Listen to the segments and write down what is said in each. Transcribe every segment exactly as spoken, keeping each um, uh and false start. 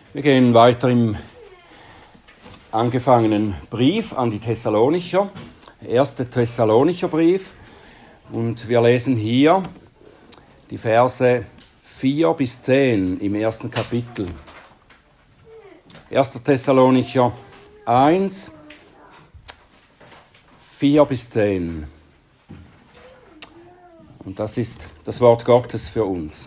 Wir gehen weiter im angefangenen Brief an die Thessalonicher, erster Thessalonicher Brief, und wir lesen hier die Verse vier bis zehn im ersten Kapitel. erster Thessalonicher eins, vier bis zehn. Und das ist das Wort Gottes für uns.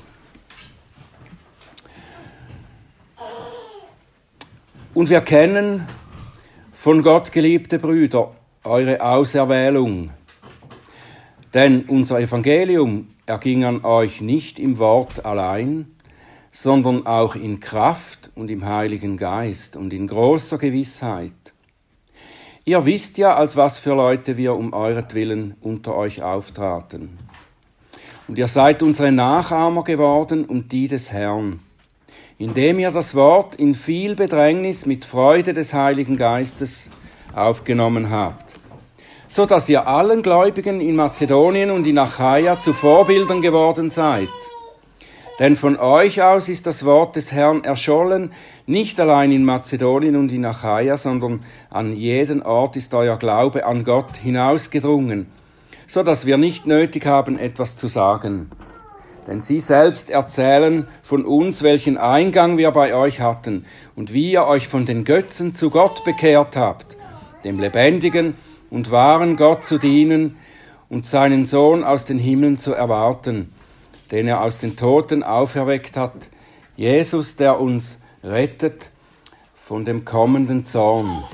Und wir kennen, von Gott geliebte Brüder, eure Auserwählung. Denn unser Evangelium erging an euch nicht im Wort allein, sondern auch in Kraft und im Heiligen Geist und in großer Gewissheit. Ihr wisst ja, als was für Leute wir um euretwillen unter euch auftraten. Und ihr seid unsere Nachahmer geworden und die des Herrn, indem ihr das Wort in viel Bedrängnis mit Freude des Heiligen Geistes aufgenommen habt, so dass ihr allen Gläubigen in Mazedonien und in Achaia zu Vorbildern geworden seid. Denn von euch aus ist das Wort des Herrn erschollen, nicht allein in Mazedonien und in Achaia, sondern an jeden Ort ist euer Glaube an Gott hinausgedrungen, so dass wir nicht nötig haben, etwas zu sagen. Denn sie selbst erzählen von uns, welchen Eingang wir bei euch hatten und wie ihr euch von den Götzen zu Gott bekehrt habt, dem lebendigen und wahren Gott zu dienen und seinen Sohn aus den Himmeln zu erwarten, den er aus den Toten auferweckt hat, Jesus, der uns rettet von dem kommenden Zorn.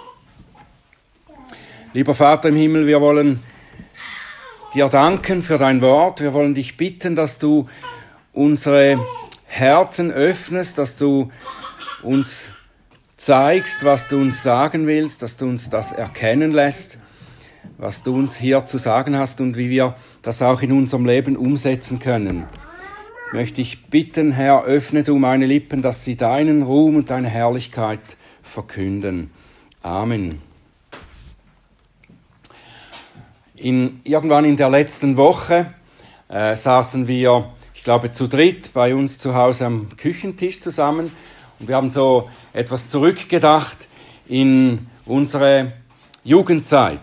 Lieber Vater im Himmel, wir wollen dir danken für dein Wort. Wir wollen dich bitten, dass du unsere Herzen öffnest, dass du uns zeigst, was du uns sagen willst, dass du uns das erkennen lässt, was du uns hier zu sagen hast und wie wir das auch in unserem Leben umsetzen können. Ich möchte dich bitten, Herr, öffne du meine Lippen, dass sie deinen Ruhm und deine Herrlichkeit verkünden. Amen. In, irgendwann in der letzten Woche äh, saßen wir, ich glaube, zu dritt bei uns zu Hause am Küchentisch zusammen und wir haben so etwas zurückgedacht in unsere Jugendzeit,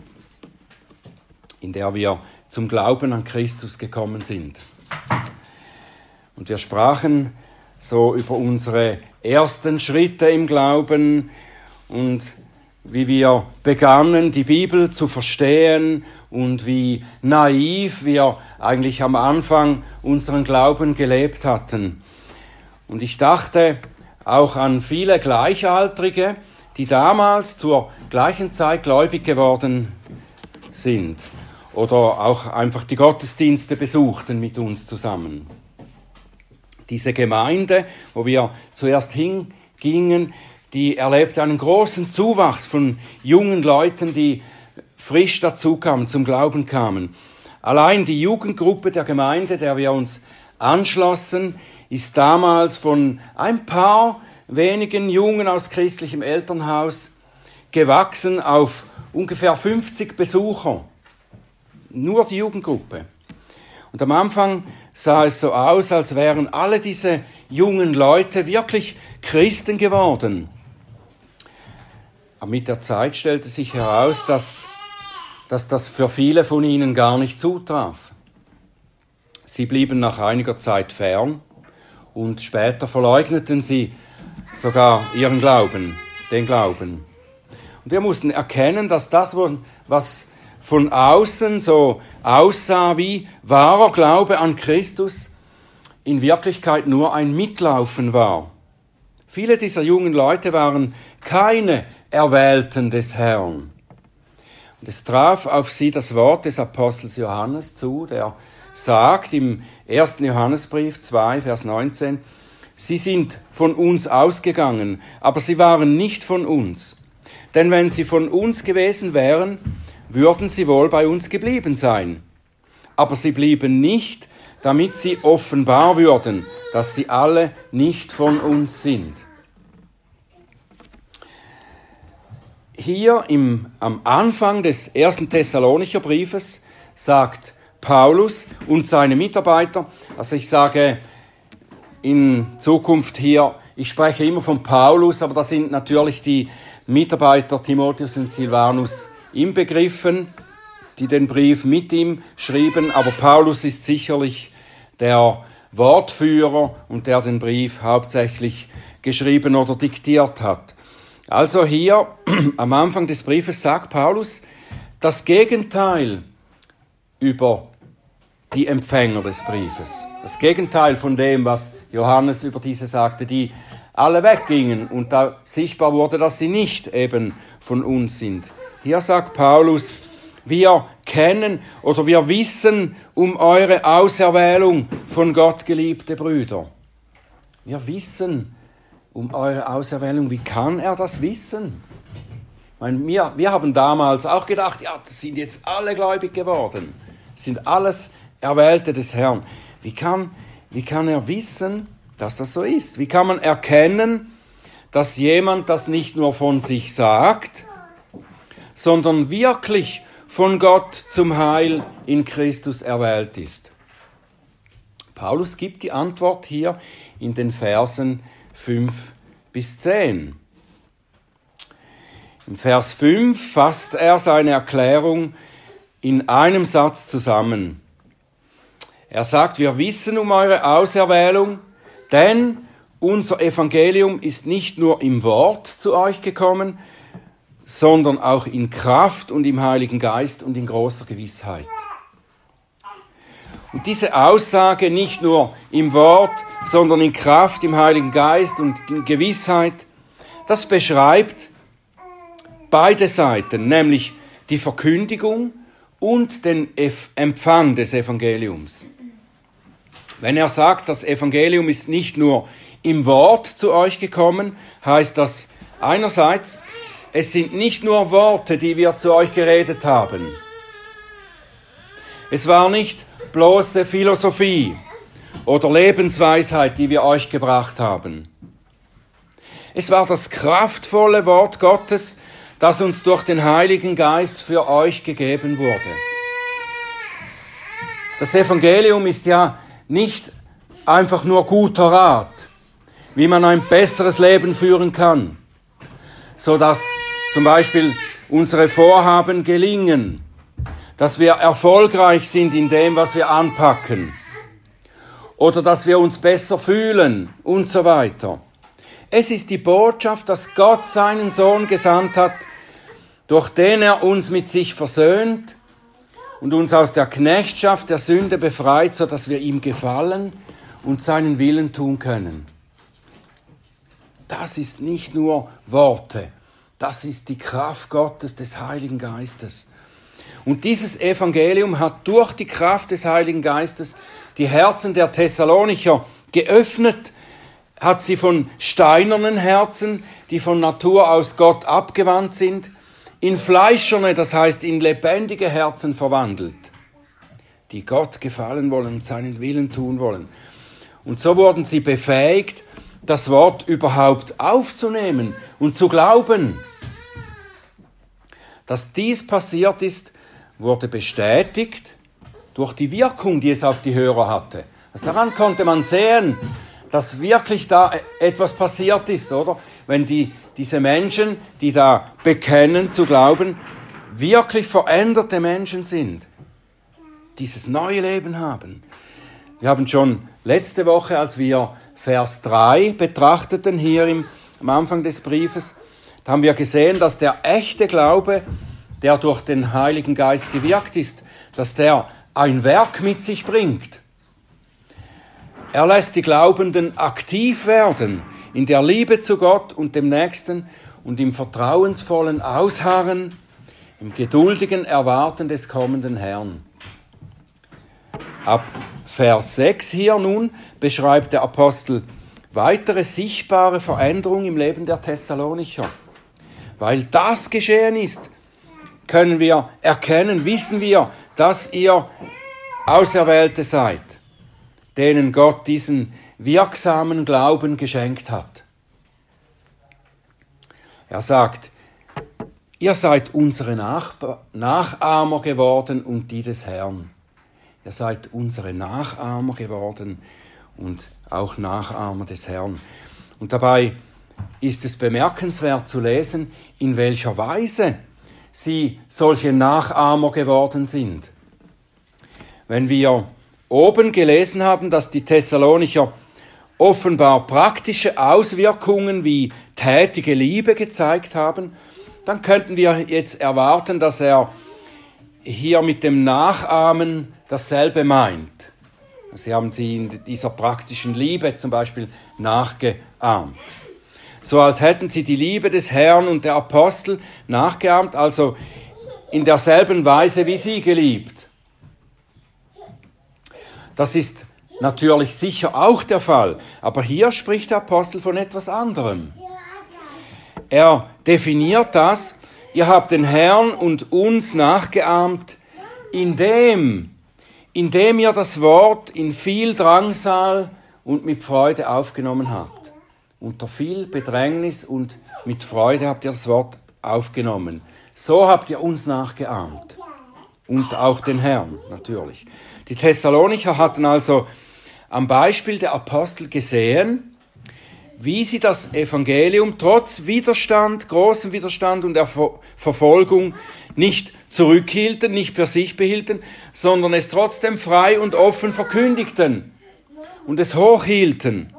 in der wir zum Glauben an Christus gekommen sind. Und wir sprachen so über unsere ersten Schritte im Glauben und wie wir begannen, die Bibel zu verstehen und wie naiv wir eigentlich am Anfang unseren Glauben gelebt hatten. Und ich dachte auch an viele Gleichaltrige, die damals zur gleichen Zeit gläubig geworden sind oder auch einfach die Gottesdienste besuchten mit uns zusammen. Diese Gemeinde, wo wir zuerst hingingen, die erlebte einen großen Zuwachs von jungen Leuten, die frisch dazu kamen, zum Glauben kamen. Allein die Jugendgruppe der Gemeinde, der wir uns anschlossen, ist damals von ein paar wenigen Jungen aus christlichem Elternhaus gewachsen auf ungefähr fünfzig Besucher. Nur die Jugendgruppe. Und am Anfang sah es so aus, als wären alle diese jungen Leute wirklich Christen geworden. Aber mit der Zeit stellte sich heraus, dass, dass das für viele von ihnen gar nicht zutraf. Sie blieben nach einiger Zeit fern und später verleugneten sie sogar ihren Glauben, den Glauben. Und wir mussten erkennen, dass das, was von außen so aussah wie wahrer Glaube an Christus, in Wirklichkeit nur ein Mitlaufen war. Viele dieser jungen Leute waren keine Erwählten des Herrn. Und es traf auf sie das Wort des Apostels Johannes zu, der sagt im ersten Johannesbrief zwei, Vers neunzehn, sie sind von uns ausgegangen, aber sie waren nicht von uns. Denn wenn sie von uns gewesen wären, würden sie wohl bei uns geblieben sein. Aber sie blieben nicht, damit sie offenbar würden, dass sie alle nicht von uns sind. Hier im, am Anfang des ersten Thessalonicher Briefes sagt Paulus und seine Mitarbeiter, also ich sage in Zukunft hier Ich spreche immer von Paulus, aber da sind natürlich die Mitarbeiter Timotheus und Silvanus inbegriffen, die den Brief mit ihm schrieben. Aber Paulus ist sicherlich der Wortführer und der den Brief hauptsächlich geschrieben oder diktiert hat. Also hier am Anfang des Briefes sagt Paulus das Gegenteil über die Empfänger des Briefes. Das Gegenteil von dem, was Johannes über diese sagte, die alle weggingen und da sichtbar wurde, dass sie nicht eben von uns sind. Hier sagt Paulus, wir kennen oder wir wissen um eure Auserwählung von Gott, geliebte Brüder. Wir wissen um eure Auserwählung. Wie kann er das wissen? Ich meine, wir, wir haben damals auch gedacht, ja, das sind jetzt alle gläubig geworden. Das sind alles Erwählte des Herrn. Wie kann, wie kann er wissen, dass das so ist? Wie kann man erkennen, dass jemand das nicht nur von sich sagt, sondern wirklich von Gott zum Heil in Christus erwählt ist? Paulus gibt die Antwort hier in den Versen fünf bis zehn. Im Vers fünf fasst er seine Erklärung in einem Satz zusammen. Er sagt, wir wissen um eure Auserwählung, denn unser Evangelium ist nicht nur im Wort zu euch gekommen, sondern auch in Kraft und im Heiligen Geist und in großer Gewissheit. Und diese Aussage, nicht nur im Wort, sondern in Kraft, im Heiligen Geist und in Gewissheit, das beschreibt beide Seiten, nämlich die Verkündigung und den Empfang des Evangeliums. Wenn er sagt, das Evangelium ist nicht nur im Wort zu euch gekommen, heißt das einerseits, es sind nicht nur Worte, die wir zu euch geredet haben. Es war nicht bloße Philosophie oder Lebensweisheit, die wir euch gebracht haben. Es war das kraftvolle Wort Gottes, das uns durch den Heiligen Geist für euch gegeben wurde. Das Evangelium ist ja nicht einfach nur guter Rat, wie man ein besseres Leben führen kann, so dass zum Beispiel unsere Vorhaben gelingen, dass wir erfolgreich sind in dem, was wir anpacken, oder dass wir uns besser fühlen und so weiter. Es ist die Botschaft, dass Gott seinen Sohn gesandt hat, durch den er uns mit sich versöhnt und uns aus der Knechtschaft der Sünde befreit, sodass wir ihm gefallen und seinen Willen tun können. Das ist nicht nur Worte, das ist die Kraft Gottes, des Heiligen Geistes. Und dieses Evangelium hat durch die Kraft des Heiligen Geistes die Herzen der Thessalonicher geöffnet, hat sie von steinernen Herzen, die von Natur aus Gott abgewandt sind, in fleischerne, das heißt in lebendige Herzen verwandelt, die Gott gefallen wollen und seinen Willen tun wollen. Und so wurden sie befähigt, das Wort überhaupt aufzunehmen und zu glauben. Dass dies passiert ist, wurde bestätigt durch die Wirkung, die es auf die Hörer hatte. Also daran konnte man sehen, dass wirklich da etwas passiert ist, oder? Wenn die, diese Menschen, die da bekennen zu glauben, wirklich veränderte Menschen sind, dieses neue Leben haben. Wir haben schon letzte Woche, als wir Vers drei betrachteten, hier im, am Anfang des Briefes, da haben wir gesehen, dass der echte Glaube, der durch den Heiligen Geist gewirkt ist, dass der ein Werk mit sich bringt. Er lässt die Glaubenden aktiv werden in der Liebe zu Gott und dem Nächsten und im vertrauensvollen Ausharren, im geduldigen Erwarten des kommenden Herrn. Ab Vers sechs hier nun beschreibt der Apostel weitere sichtbare Veränderung im Leben der Thessalonicher. Weil das geschehen ist, können wir erkennen, wissen wir, dass ihr Auserwählte seid, denen Gott diesen wirksamen Glauben geschenkt hat. Er sagt, ihr seid unsere Nachbar- Nachahmer geworden und die des Herrn. Ihr seid unsere Nachahmer geworden und auch Nachahmer des Herrn. Und dabei ist es bemerkenswert zu lesen, in welcher Weise sie solche Nachahmer geworden sind. Wenn wir oben gelesen haben, dass die Thessalonicher offenbar praktische Auswirkungen wie tätige Liebe gezeigt haben, dann könnten wir jetzt erwarten, dass er hier mit dem Nachahmen dasselbe meint. Sie haben sie in dieser praktischen Liebe zum Beispiel nachgeahmt. So als hätten sie die Liebe des Herrn und der Apostel nachgeahmt, also in derselben Weise wie sie geliebt. Das ist natürlich sicher auch der Fall, aber hier spricht der Apostel von etwas anderem. Er definiert das: Ihr habt den Herrn und uns nachgeahmt, indem, indem ihr das Wort in viel Drangsal und mit Freude aufgenommen habt. Unter viel Bedrängnis und mit Freude habt ihr das Wort aufgenommen. So habt ihr uns nachgeahmt. Und auch den Herrn, natürlich. Die Thessalonicher hatten also am Beispiel der Apostel gesehen, wie sie das Evangelium trotz Widerstand, großem Widerstand und der Ver- Verfolgung nicht zurückhielten, nicht für sich behielten, sondern es trotzdem frei und offen verkündigten und es hochhielten.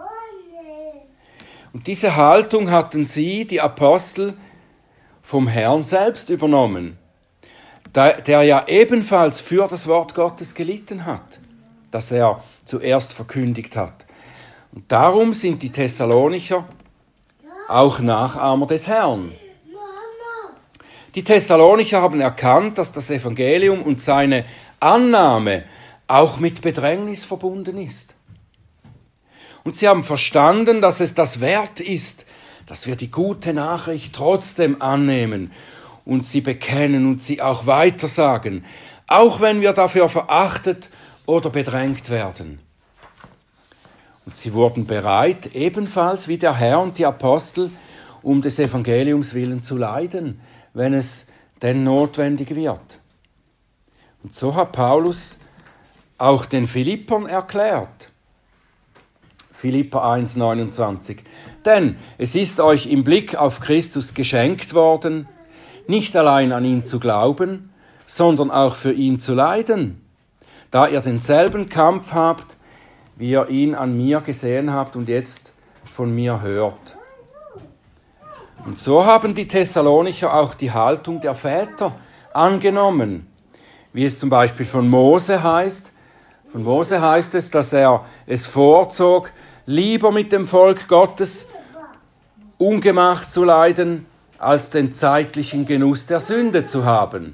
Und diese Haltung hatten sie, die Apostel, vom Herrn selbst übernommen, der, der ja ebenfalls für das Wort Gottes gelitten hat, das er zuerst verkündigt hat. Und darum sind die Thessalonicher auch Nachahmer des Herrn. Die Thessalonicher haben erkannt, dass das Evangelium und seine Annahme auch mit Bedrängnis verbunden ist. Und sie haben verstanden, dass es das wert ist, dass wir die gute Nachricht trotzdem annehmen und sie bekennen und sie auch weitersagen, auch wenn wir dafür verachtet oder bedrängt werden. Und sie wurden bereit, ebenfalls wie der Herr und die Apostel, um des Evangeliums willen zu leiden, wenn es denn notwendig wird. Und so hat Paulus auch den Philippern erklärt. Philipper eins neunundzwanzig. Denn es ist euch im Blick auf Christus geschenkt worden, nicht allein an ihn zu glauben, sondern auch für ihn zu leiden, da ihr denselben Kampf habt, wie ihr ihn an mir gesehen habt und jetzt von mir hört. Und so haben die Thessalonicher auch die Haltung der Väter angenommen, wie es zum Beispiel von Mose heißt. Von Mose heißt es, dass er es vorzog, lieber mit dem Volk Gottes ungemacht zu leiden, als den zeitlichen Genuss der Sünde zu haben.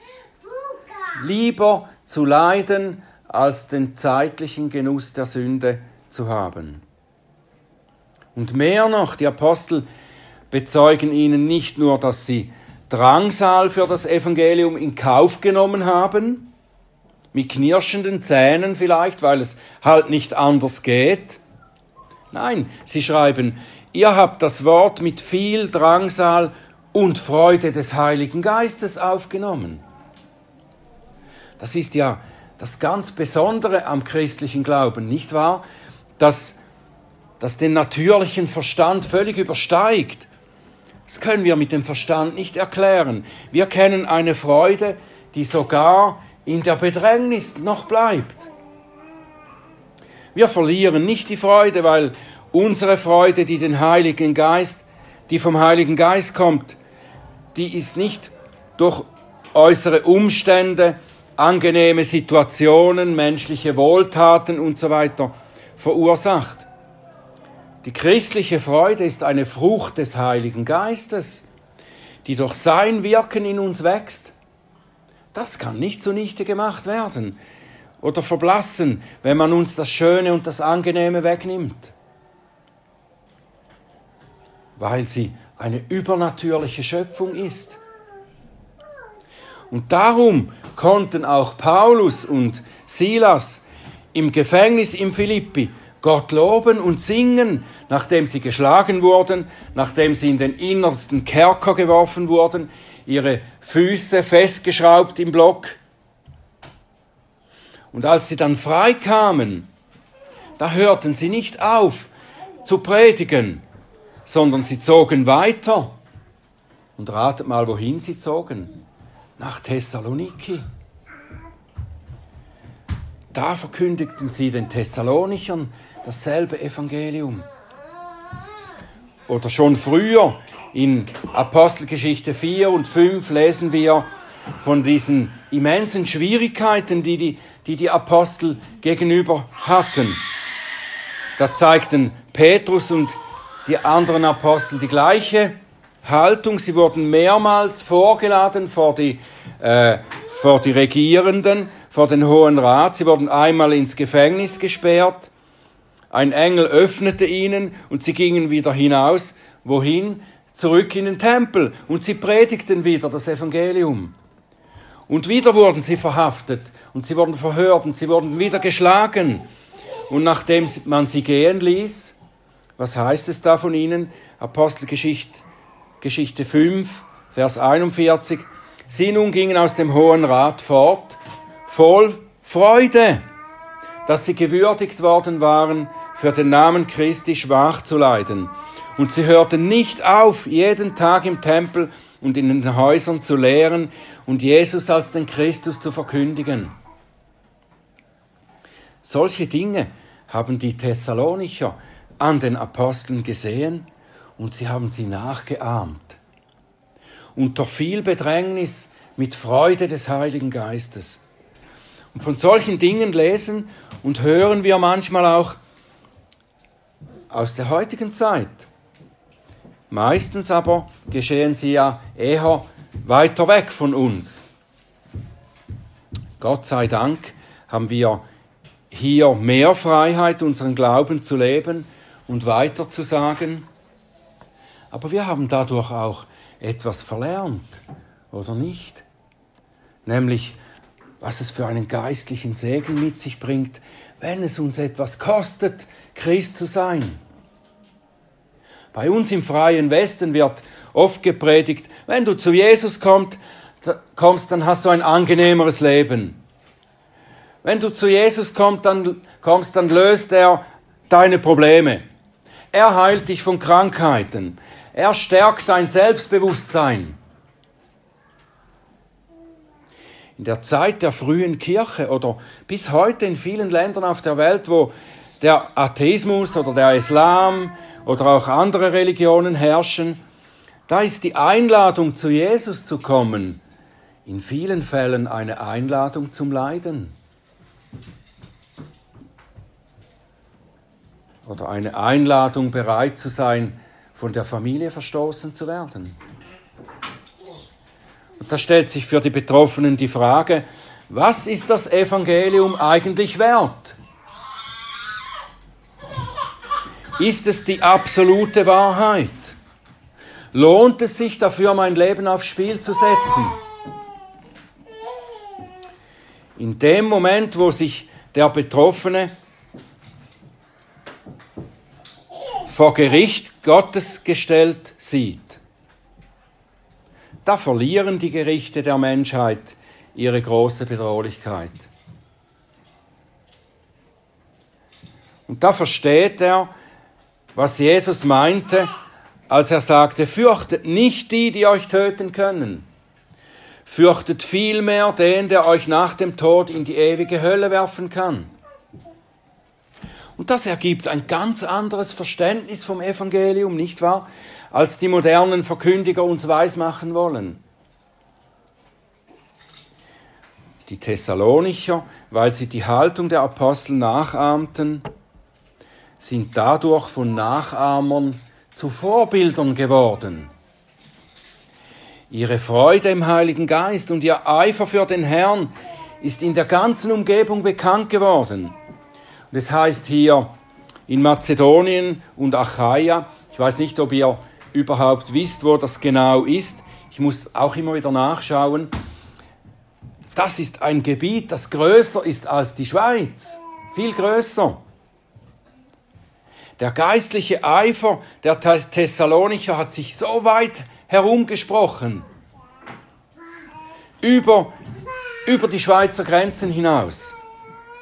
Lieber zu leiden, als den zeitlichen Genuss der Sünde zu haben. Und mehr noch, die Apostel bezeugen ihnen nicht nur, dass sie Drangsal für das Evangelium in Kauf genommen haben, mit knirschenden Zähnen vielleicht, weil es halt nicht anders geht. Nein, sie schreiben, ihr habt das Wort mit viel Drangsal und Freude des Heiligen Geistes aufgenommen. Das ist ja das ganz Besondere am christlichen Glauben, nicht wahr? Dass das den natürlichen Verstand völlig übersteigt. Das können wir mit dem Verstand nicht erklären. Wir kennen eine Freude, die sogar in der Bedrängnis noch bleibt. Wir verlieren nicht die Freude, weil unsere Freude, die den Heiligen Geist, die vom Heiligen Geist kommt, die ist nicht durch äußere Umstände, angenehme Situationen, menschliche Wohltaten und so weiter verursacht. Die christliche Freude ist eine Frucht des Heiligen Geistes, die durch sein Wirken in uns wächst. Das kann nicht zunichte gemacht werden oder verblassen, wenn man uns das Schöne und das Angenehme wegnimmt, weil sie eine übernatürliche Schöpfung ist. Und darum konnten auch Paulus und Silas im Gefängnis in Philippi Gott loben und singen, nachdem sie geschlagen wurden, nachdem sie in den innersten Kerker geworfen wurden, ihre Füße festgeschraubt im Block. Und als sie dann frei kamen, da hörten sie nicht auf zu predigen sondern sie zogen weiter. Und ratet mal, wohin sie zogen. Nach Thessaloniki. Da verkündigten sie den Thessalonichern dasselbe Evangelium. Oder schon früher in Apostelgeschichte vier und fünf lesen wir von diesen immensen Schwierigkeiten, die die, die, die Apostel gegenüber hatten. Da zeigten Petrus und die anderen Apostel die gleiche Haltung. Sie wurden mehrmals vorgeladen vor die, äh, vor die Regierenden, vor den Hohen Rat. Sie wurden einmal ins Gefängnis gesperrt. Ein Engel öffnete ihnen und sie gingen wieder hinaus. Wohin? Zurück in den Tempel. Und sie predigten wieder das Evangelium. Und wieder wurden sie verhaftet und sie wurden verhört und sie wurden wieder geschlagen. Und nachdem man sie gehen ließ, was heißt es da von ihnen? Apostelgeschichte Geschichte fünf, Vers einundvierzig. Sie nun gingen aus dem Hohen Rat fort, voll Freude, dass sie gewürdigt worden waren, für den Namen Christi schwach zu leiden. Und sie hörten nicht auf, jeden Tag im Tempel und in den Häusern zu lehren und Jesus als den Christus zu verkündigen. Solche Dinge haben die Thessalonicher an den Aposteln gesehen und sie haben sie nachgeahmt. Unter viel Bedrängnis, mit Freude des Heiligen Geistes. Und von solchen Dingen lesen und hören wir manchmal auch aus der heutigen Zeit. Meistens aber geschehen sie ja eher weiter weg von uns. Gott sei Dank haben wir hier mehr Freiheit, unseren Glauben zu leben und weiter zu sagen. Aber wir haben dadurch auch etwas verlernt, oder nicht? Nämlich, was es für einen geistlichen Segen mit sich bringt, wenn es uns etwas kostet, Christ zu sein. Bei uns im Freien Westen wird oft gepredigt, wenn du zu Jesus kommst, kommst, dann hast du ein angenehmeres Leben. Wenn du zu Jesus kommst, dann, kommst, dann löst er deine Probleme. Er heilt dich von Krankheiten. Er stärkt dein Selbstbewusstsein. In der Zeit der frühen Kirche oder bis heute in vielen Ländern auf der Welt, wo der Atheismus oder der Islam oder auch andere Religionen herrschen, da ist die Einladung, zu Jesus zu kommen, in vielen Fällen eine Einladung zum Leiden. Oder eine Einladung, bereit zu sein, von der Familie verstoßen zu werden. Und da stellt sich für die Betroffenen die Frage, was ist das Evangelium eigentlich wert? Ist es die absolute Wahrheit? Lohnt es sich dafür, mein Leben aufs Spiel zu setzen? In dem Moment, wo sich der Betroffene vor Gericht Gottes gestellt sieht, da verlieren die Gerichte der Menschheit ihre große Bedrohlichkeit. Und da versteht er, was Jesus meinte, als er sagte, fürchtet nicht die, die euch töten können. Fürchtet vielmehr den, der euch nach dem Tod in die ewige Hölle werfen kann. Und das ergibt ein ganz anderes Verständnis vom Evangelium, nicht wahr? Als die modernen Verkündiger uns weismachen wollen. Die Thessalonicher, weil sie die Haltung der Apostel nachahmten, sind dadurch von Nachahmern zu Vorbildern geworden. Ihre Freude im Heiligen Geist und ihr Eifer für den Herrn ist in der ganzen Umgebung bekannt geworden. Und es heißt hier in Mazedonien und Achaia, ich weiß nicht, ob ihr überhaupt wisst, wo das genau ist, ich muss auch immer wieder nachschauen, das ist ein Gebiet, das größer ist als die Schweiz, viel größer. Der geistliche Eifer der Thessalonicher hat sich so weit herumgesprochen, über, über die Schweizer Grenzen hinaus.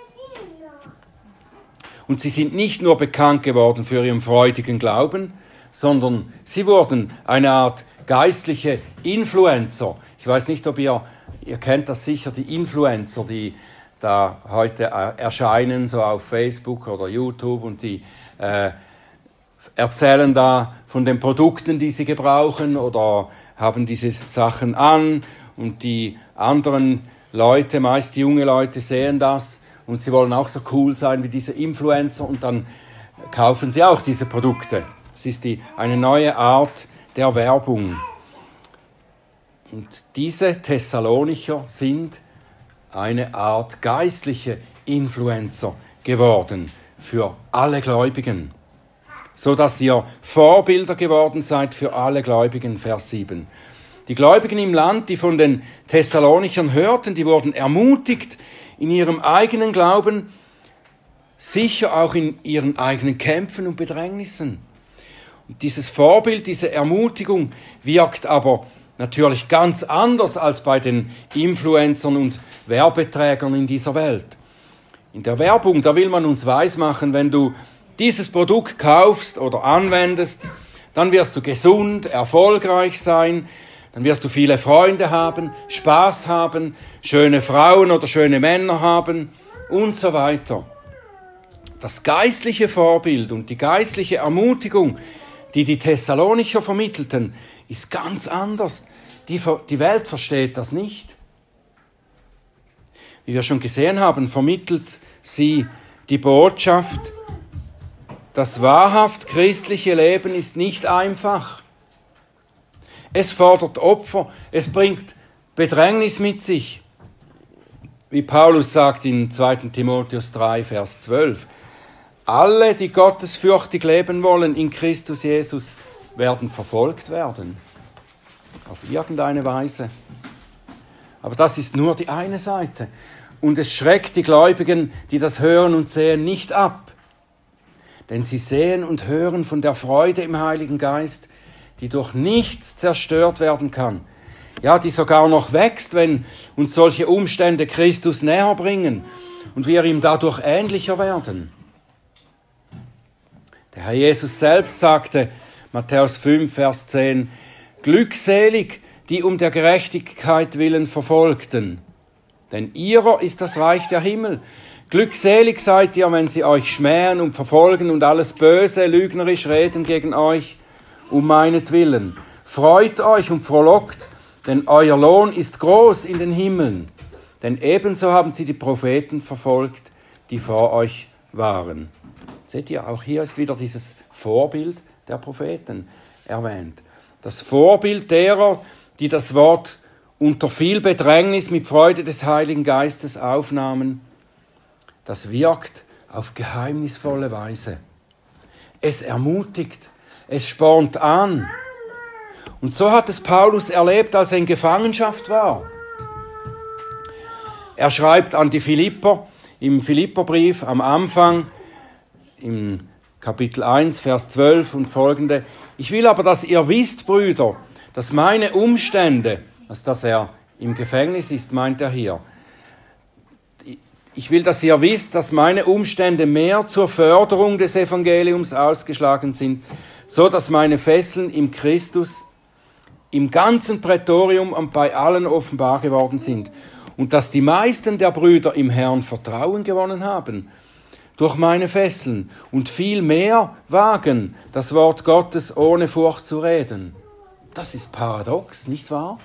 Und sie sind nicht nur bekannt geworden für ihren freudigen Glauben, sondern sie wurden eine Art geistliche Influencer. Ich weiß nicht, ob ihr, ihr kennt das sicher, die Influencer, die da heute erscheinen, so auf Facebook oder YouTube, und die äh, erzählen da von den Produkten, die sie gebrauchen, oder haben diese Sachen an, und die anderen Leute, meist junge Leute, sehen das und sie wollen auch so cool sein wie diese Influencer, und dann kaufen sie auch diese Produkte. Das ist die, eine neue Art der Werbung. Und diese Thessalonicher sind eine Art geistliche Influencer geworden für alle Gläubigen, so dass ihr Vorbilder geworden seid für alle Gläubigen, Vers sieben. Die Gläubigen im Land, die von den Thessalonichern hörten, die wurden ermutigt in ihrem eigenen Glauben, sicher auch in ihren eigenen Kämpfen und Bedrängnissen. Und dieses Vorbild, diese Ermutigung wirkt aber natürlich ganz anders als bei den Influencern und Werbeträgern in dieser Welt. In der Werbung, da will man uns weismachen, wenn du dieses Produkt kaufst oder anwendest, dann wirst du gesund, erfolgreich sein, dann wirst du viele Freunde haben, Spaß haben, schöne Frauen oder schöne Männer haben und so weiter. Das geistliche Vorbild und die geistliche Ermutigung, die die Thessalonicher vermittelten, ist ganz anders. Die, die Welt versteht das nicht. Wie wir schon gesehen haben, vermittelt sie die Botschaft, das wahrhaft christliche Leben ist nicht einfach. Es fordert Opfer, es bringt Bedrängnis mit sich. Wie Paulus sagt in zweiten Timotheus drei, Vers zwölf, alle, die gottesfürchtig leben wollen in Christus Jesus, werden verfolgt werden. Auf irgendeine Weise. Aber das ist nur die eine Seite. Und es schreckt die Gläubigen, die das hören und sehen, nicht ab. Denn sie sehen und hören von der Freude im Heiligen Geist, die durch nichts zerstört werden kann. Ja, die sogar noch wächst, wenn uns solche Umstände Christus näher bringen und wir ihm dadurch ähnlicher werden. Der Herr Jesus selbst sagte, Matthäus fünf, Vers zehn, glückselig, die um der Gerechtigkeit willen verfolgten, denn ihrer ist das Reich der Himmel. Glückselig seid ihr, wenn sie euch schmähen und verfolgen und alles Böse, lügnerisch reden gegen euch, um meinetwillen. Freut euch und frohlockt, denn euer Lohn ist groß in den Himmeln. Denn ebenso haben sie die Propheten verfolgt, die vor euch waren. Seht ihr, auch hier ist wieder dieses Vorbild der Propheten erwähnt. Das Vorbild derer, die das Wort unter viel Bedrängnis mit Freude des Heiligen Geistes aufnahmen, das wirkt auf geheimnisvolle Weise. Es ermutigt, es spornt an. Und so hat es Paulus erlebt, als er in Gefangenschaft war. Er schreibt an die Philipper im Philipperbrief am Anfang, im Kapitel eins, Vers zwölf und folgende, ich will aber, dass ihr wisst, Brüder, dass meine Umstände, also dass er im Gefängnis ist, meint er hier, ich will, dass ihr wisst, dass meine Umstände mehr zur Förderung des Evangeliums ausgeschlagen sind, so dass meine Fesseln im Christus im ganzen Prätorium und bei allen offenbar geworden sind und dass die meisten der Brüder im Herrn Vertrauen gewonnen haben durch meine Fesseln und viel mehr wagen, das Wort Gottes ohne Furcht zu reden. Das ist paradox, nicht wahr?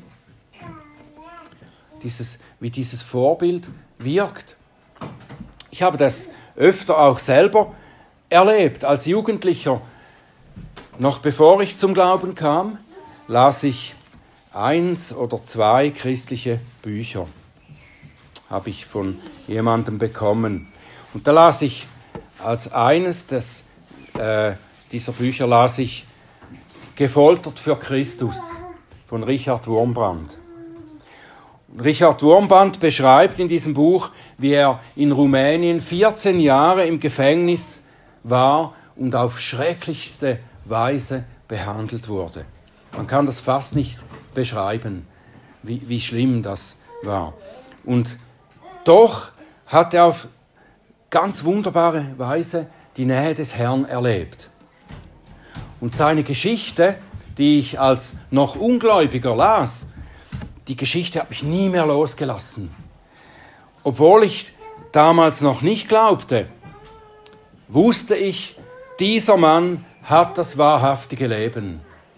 Dieses, wie dieses Vorbild wirkt. Ich habe das öfter auch selber erlebt. Als Jugendlicher, noch bevor ich zum Glauben kam, las ich eins oder zwei christliche Bücher. Habe ich von jemandem bekommen. Und da las ich als eines des, äh, dieser Bücher las ich Gefoltert für Christus von Richard Wurmbrand. Richard Wurmbrand beschreibt in diesem Buch, wie er in Rumänien vierzehn Jahre im Gefängnis war und auf schrecklichste Weise behandelt wurde. Man kann das fast nicht beschreiben, wie, wie schlimm das war. Und doch hat er auf ganz wunderbare Weise die Nähe des Herrn erlebt. Und seine Geschichte, die ich als noch Ungläubiger las, die Geschichte hat mich nie mehr losgelassen. Obwohl ich damals noch nicht glaubte, wusste ich, dieser Mann hat das wahrhaftige Leben.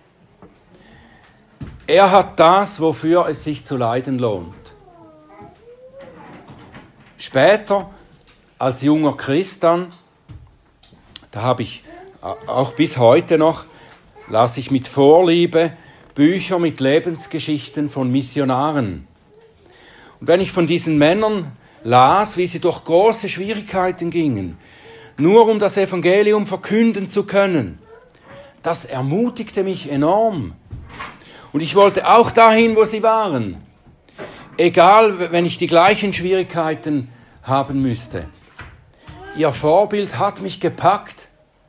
Er hat das, wofür es sich zu leiden lohnt. Später, als junger Christ dann, da habe ich auch bis heute noch, las ich mit Vorliebe Bücher mit Lebensgeschichten von Missionaren. Und wenn ich von diesen Männern las, wie sie durch große Schwierigkeiten gingen, nur um das Evangelium verkünden zu können, das ermutigte mich enorm. Und ich wollte auch dahin, wo sie waren. Egal, wenn ich die gleichen Schwierigkeiten haben müsste. Ihr Vorbild hat mich gepackt.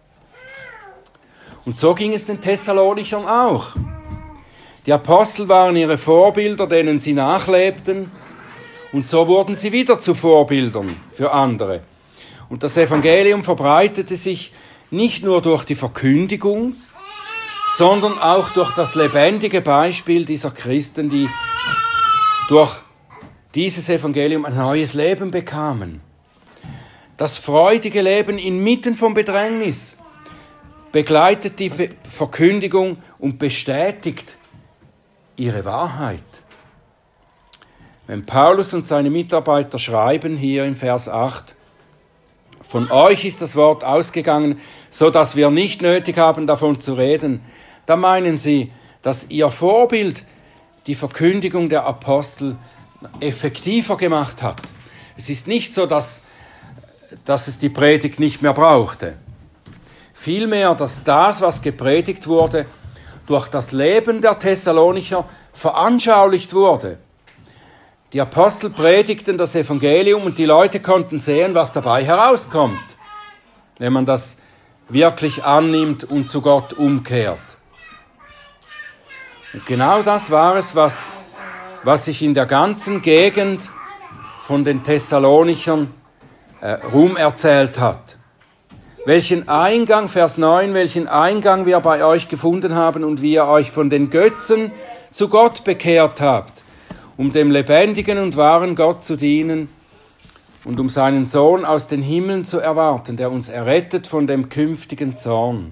Und so ging es den Thessalonichern auch. Die Apostel waren ihre Vorbilder, denen sie nachlebten. Und so wurden sie wieder zu Vorbildern für andere. Und das Evangelium verbreitete sich nicht nur durch die Verkündigung, sondern auch durch das lebendige Beispiel dieser Christen, die durch dieses Evangelium ein neues Leben bekamen. Das freudige Leben inmitten von Bedrängnis begleitet die Verkündigung und bestätigt ihre Wahrheit. Wenn Paulus und seine Mitarbeiter schreiben hier in Vers acht, von euch ist das Wort ausgegangen, so dass wir nicht nötig haben, davon zu reden, da meinen sie, dass ihr Vorbild die Verkündigung der Apostel effektiver gemacht hat. Es ist nicht so, dass, dass es die Predigt nicht mehr brauchte. Vielmehr, dass das, was gepredigt wurde, durch das Leben der Thessalonicher veranschaulicht wurde. Die Apostel predigten das Evangelium und die Leute konnten sehen, was dabei herauskommt, wenn man das wirklich annimmt und zu Gott umkehrt. Und genau das war es, was, was sich in der ganzen Gegend von den Thessalonichern äh, rumerzählt hat. Welchen Eingang, Vers neun, welchen Eingang wir bei euch gefunden haben und wie ihr euch von den Götzen zu Gott bekehrt habt, um dem lebendigen und wahren Gott zu dienen und um seinen Sohn aus den Himmeln zu erwarten, der uns errettet von dem künftigen Zorn.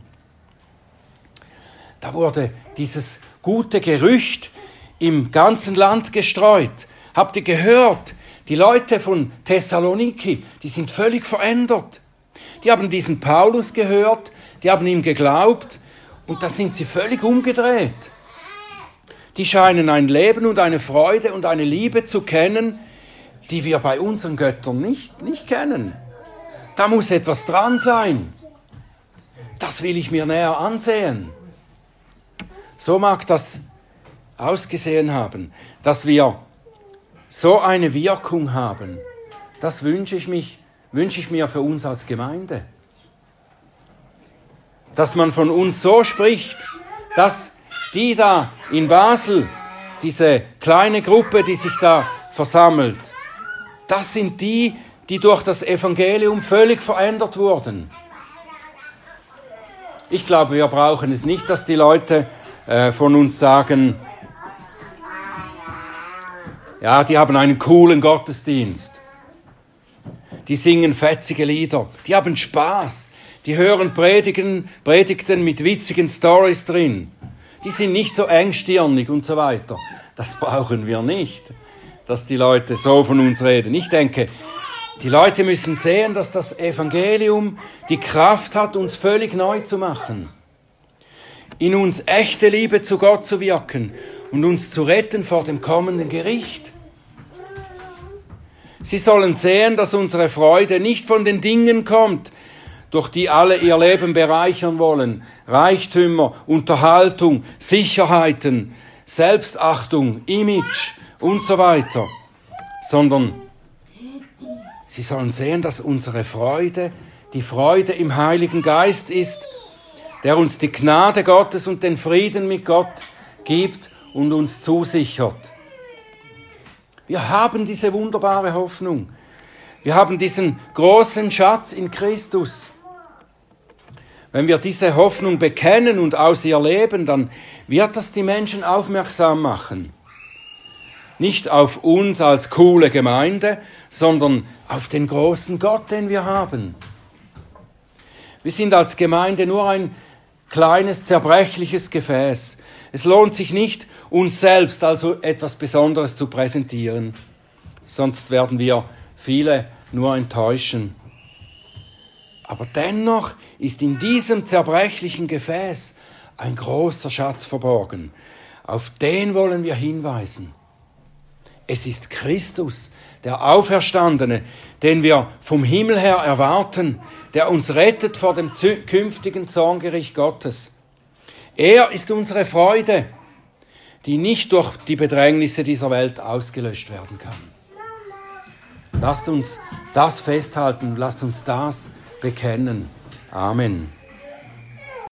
Da wurde dieses gute Gerücht im ganzen Land gestreut. Habt ihr gehört? Die Leute von Thessaloniki, die sind völlig verändert. Die haben diesen Paulus gehört, die haben ihm geglaubt und da sind sie völlig umgedreht. Die scheinen ein Leben und eine Freude und eine Liebe zu kennen, die wir bei unseren Göttern nicht, nicht kennen. Da muss etwas dran sein. Das will ich mir näher ansehen. So mag das ausgesehen haben, dass wir so eine Wirkung haben. Das wünsche ich mich, wünsche ich mir für uns als Gemeinde. Dass man von uns so spricht, dass die da in Basel, diese kleine Gruppe, die sich da versammelt, das sind die, die durch das Evangelium völlig verändert wurden. Ich glaube, wir brauchen es nicht, dass die Leute äh, von uns sagen, ja, die haben einen coolen Gottesdienst. Die singen fetzige Lieder, die haben Spaß, die hören Predigen, Predigten mit witzigen Stories drin. Die sind nicht so engstirnig und so weiter. Das brauchen wir nicht, dass die Leute so von uns reden. Ich denke, die Leute müssen sehen, dass das Evangelium die Kraft hat, uns völlig neu zu machen. In uns echte Liebe zu Gott zu wirken und uns zu retten vor dem kommenden Gericht. Sie sollen sehen, dass unsere Freude nicht von den Dingen kommt, durch die alle ihr Leben bereichern wollen. Reichtümer, Unterhaltung, Sicherheiten, Selbstachtung, Image und so weiter. Sondern sie sollen sehen, dass unsere Freude die Freude im Heiligen Geist ist, der uns die Gnade Gottes und den Frieden mit Gott gibt und uns zusichert. Wir haben diese wunderbare Hoffnung. Wir haben diesen großen Schatz in Christus. wenn wir diese Hoffnung bekennen und aus ihr leben, dann wird das die Menschen aufmerksam machen. Nicht auf uns als coole Gemeinde, sondern auf den großen Gott, den wir haben. Wir sind als Gemeinde nur ein kleines, zerbrechliches Gefäß. Es lohnt sich nicht, uns selbst also etwas Besonderes zu präsentieren. Sonst werden wir viele nur enttäuschen. Aber dennoch ist in diesem zerbrechlichen Gefäß ein großer Schatz verborgen. Auf den wollen wir hinweisen. Es ist Christus, der Auferstandene, den wir vom Himmel her erwarten, der uns rettet vor dem künftigen Zorngericht Gottes. Er ist unsere Freude, die nicht durch die Bedrängnisse dieser Welt ausgelöscht werden kann. Lasst uns das festhalten, lasst uns das bekennen. Amen.